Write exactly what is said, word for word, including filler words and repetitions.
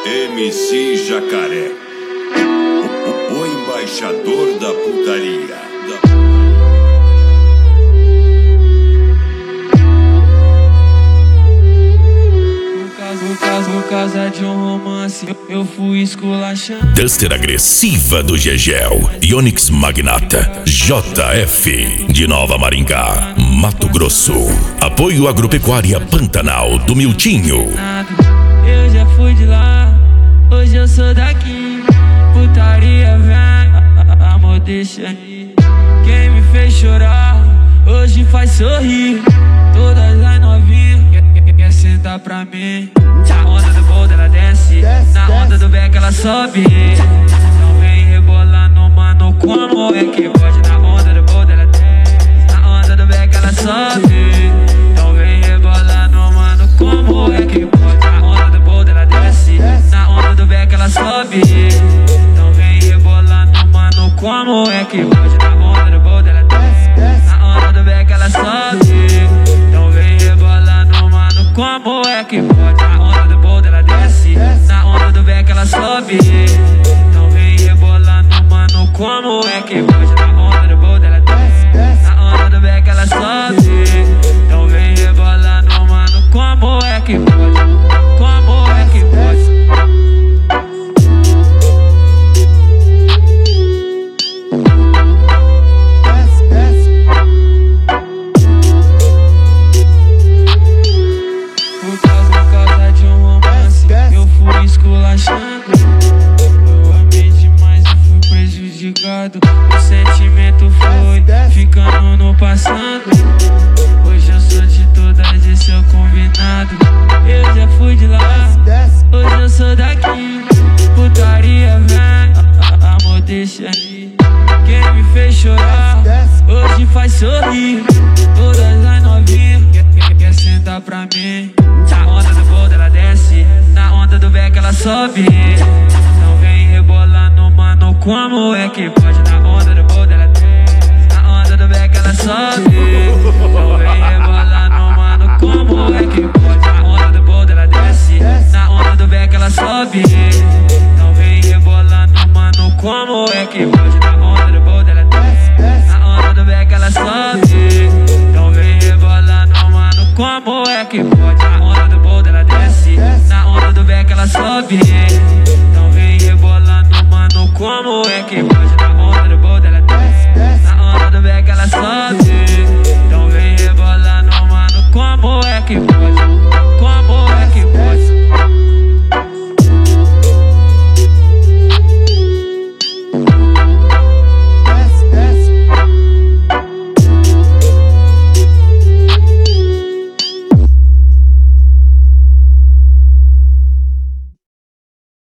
M C Jacaré, o, o, o embaixador da putaria. Da... Por causa, por causa de um romance, eu fui esculachando. Duster agressiva do Gegel, Ionix Magnata, J F de Nova Maringá, Mato Grosso. Apoio Agropecuária Pantanal do Miltinho. Eu já fui de lá, hoje eu sou daqui. Putaria vem, amor deixa ir. Quem me fez chorar, hoje faz sorrir. Todas as novinhas quer, quer sentar pra mim. Na onda do boldo ela desce, na onda do beck ela sobe. Então vem rebolando, mano, como é que pode? Na onda do boldo ela desce, na onda do beck ela sobe. Então vem rebolando, mano, como é que pode? Na onda do boldo ela desce, na onda do beck ela sobe. Então vem rebolando, mano, como é que pode? Na onda do boldo ela desce, na onda do beck ela sobe. Então vem rebolando, mano, como é que pode? Na onda do boldo ela desce, na onda do beck ela sobe. Então vem rebolando, mano, como é que pode? Na onda do boldo ela desce, na onda do beck ela sobe. Então vem rebolando, mano, como é que pode? Como é que pode? Eu amei demais e fui prejudicado. O sentimento foi ficando no passado. Hoje eu sou de todas, esse é o combinado. Eu já fui de lá, hoje eu sou daqui. Putaria vem, amor deixa ir. Quem me fez chorar, hoje faz sorrir. Todas as novinhas quer, quer, quer sentar pra mim. Na onda do boldo ela desce, na onda do beck ela sobe. Então vem rebolando, mano, como é que pode? Na onda do boldo ela desce, na onda do beck ela sobe. Então vem rebolando, mano, como é que pode? Na onda do boldo ela desce, na onda do beck ela sobe. Então vem rebolando, mano, como é que pode? Na onda do boldo ela desce, na onda do beck ela sobe. Então vem rebolando, mano, como é que pode? Na onda do boldo ela desce, na onda do beck ela sobe. Então vem rebolando, mano, como é que pode? Na onda do boldo ela desce, na onda do beck ela sobe.